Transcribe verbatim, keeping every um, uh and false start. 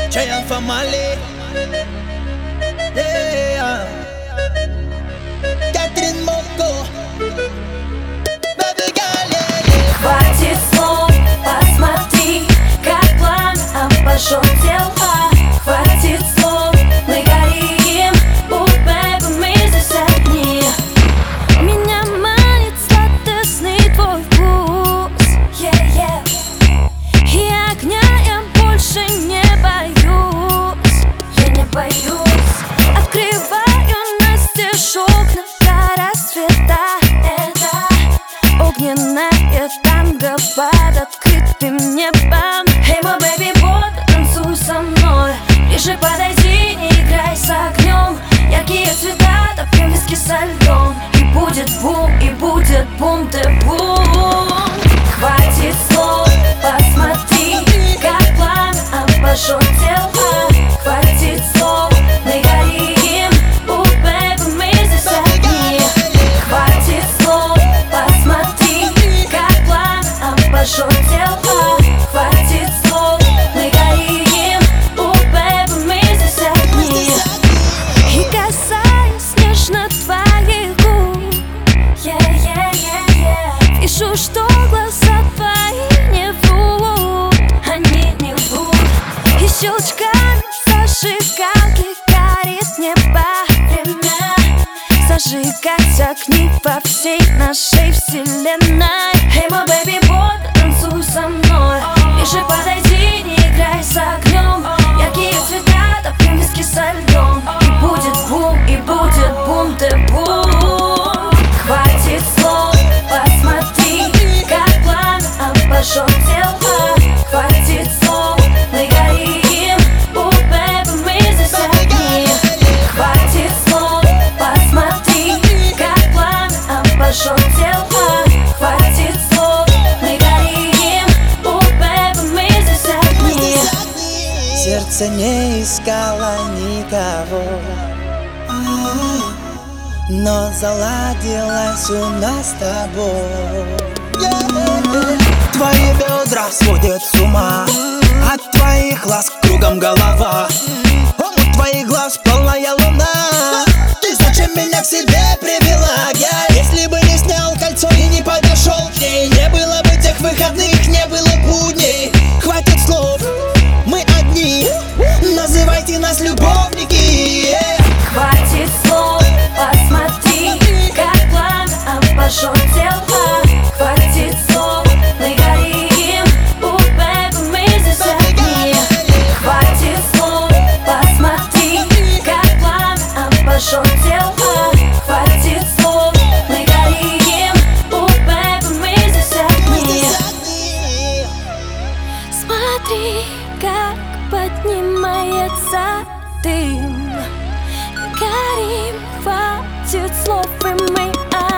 Giant family. Yeah. Катрин Моко. Baby girl, yeah, yeah. Хватит слов, посмотри, как пламя пожелтело. Хватит слов, мы горим, oh baby, мы здесь одни. Меня манит сладостный твой вкус, yeah, yeah. И огня я больше не боюсь, я не боюсь. Открываю настежь окна до рассвета. Это огненная танго под открытым небом. Эй, мой бэби, вот танцуй со мной. Ближе подойди, не играй с огнем. Яркие цвета, допьем виски со льдом. И будет бум, и будет бум-де-бум. Хватит слов, посмотри, как пламя пожелтело. Хватит слов, мы горим, oh baby, мы здесь одни. Хватит слов, посмотри, как пламя пожелтело. Хватит слов, мы горим, oh baby, мы здесь одни. И касаясь нежно твоих губ, yeah, yeah, yeah, yeah. Вижу, что глаза твои не врут, они не врут. И щелчками зажигалки горит небо. Время зажигать огни по всей нашей вселенной. Эй, мой бэби, вот танцуй со мной. Ближе подойди, не играй с огнем. Яркие цвета, допьем виски со льдом. И будет бум, и будет бум-де-бум. Хватит слов, посмотри, как пламя пожелтело. Хватит слов, мы горим, oh baby, мы здесь одни. Хватит слов, посмотри, как пламя пожелтело. Хватит слов, мы горим, oh baby, мы здесь одни. Сердце не искало никого, но заладилась у нас с тобой. Твои бедра сводят с ума, от твоих ласк кругом голова. У твоих глаз полная луна. Ты зачем меня к себе привела? Я, если бы не снял кольцо и не подошел к ней, не было бы тех выходных, не было будней. Хватит слов, мы одни, называйте нас любовники, yeah. Хватит слов, посмотри, как пламя пожелтело. Хватит слов, мы горим, oh baby, мы здесь одни. Хватит слов, посмотри, как пламя пожелтело. Хватит слов, мы горим, oh baby, мы здесь одни. Смотри, как поднимается дым. Горим, хватит слов, и мы одни.